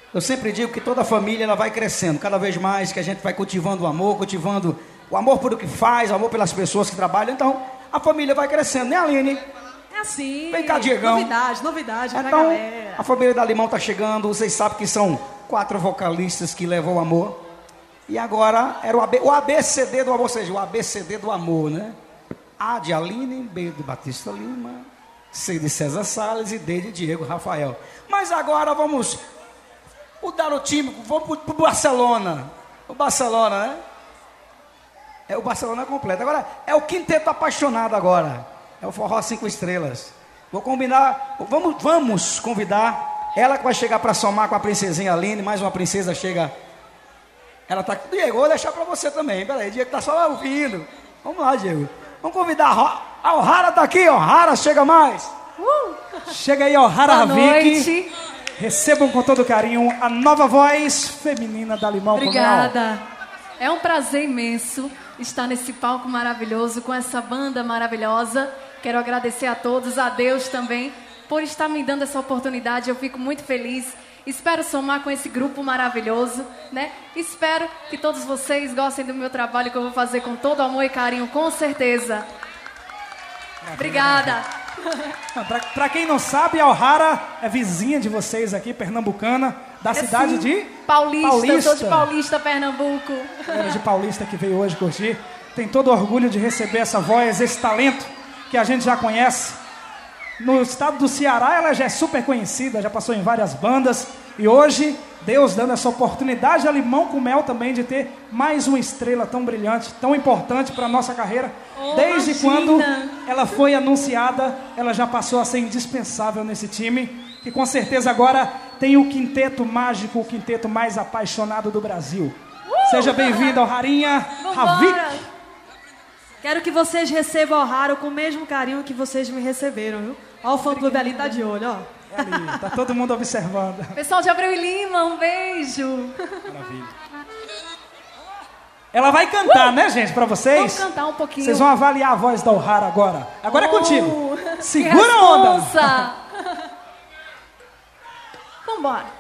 Eu sempre digo que toda família ela vai crescendo, cada vez mais que a gente vai cultivando o amor por o que faz, o amor pelas pessoas que trabalham. Então, a família vai crescendo, né, Aline? É assim. Vem cá, Diegão. Novidade pra Então, galera. a família da Limão tá chegando. Vocês sabem que são 4 vocalistas que levam o amor. E agora era o ABCD do amor, ou seja, o ABCD do amor, né? A de Aline, B de Batista Lima, C de César Salles e D de Diego Rafael. Mas agora vamos mudar o time, vamos pro Barcelona. O Barcelona, né? É o Barcelona completo. Agora é o quinteto apaixonado agora. É o Forró 5 Estrelas. Vou combinar, vamos convidar ela que vai chegar para somar com a princesinha Aline. Mais uma princesa chega. Ela tá aqui. Diego, vou deixar para você também. Peraí, Diego tá só ouvindo. Vamos lá, Diego. Vamos convidar a O'Hara tá aqui, O'Hara, chega mais. Chega aí, O'Hara Boa Ravik. noite. Recebam com todo carinho a nova voz feminina da Limão com Mel. Obrigada. É um prazer imenso estar nesse palco maravilhoso, com essa banda maravilhosa. Quero agradecer a todos, a Deus também, por estar me dando essa oportunidade. Eu fico muito feliz. Espero somar com esse grupo maravilhoso, né? Espero que todos vocês gostem do meu trabalho, que eu vou fazer com todo amor e carinho, com certeza. Obrigada. Pra quem não sabe, a O'Hara é vizinha de vocês aqui, pernambucana, da cidade sim. de... Paulista. Eu sou de Paulista, Pernambuco. Era de Paulista que veio hoje curtir. Tem todo orgulho de receber essa voz, esse talento que a gente já conhece. No estado do Ceará ela já é super conhecida, já passou em várias bandas. E hoje, Deus dando essa oportunidade a Limão com Mel também de ter mais uma estrela tão brilhante, tão importante para a nossa carreira. Desde quando ela foi anunciada, ela já passou a ser indispensável nesse time. Que com certeza agora tem o quinteto mágico, o quinteto mais apaixonado do Brasil. Seja bem-vindo ao Rarinha Ravik. Quero que vocês recebam o O'Hara com o mesmo carinho que vocês me receberam, viu? Ó, o fã-clube ali tá de olho, ó. É ali, tá todo mundo observando. Pessoal de Abreu e Lima, um beijo. Maravilha. Ela vai cantar, né, gente, pra vocês? Vamos cantar um pouquinho. Vocês vão avaliar a voz da O'Hara agora. Agora é contigo. Segura a que onda. responsa. Vambora.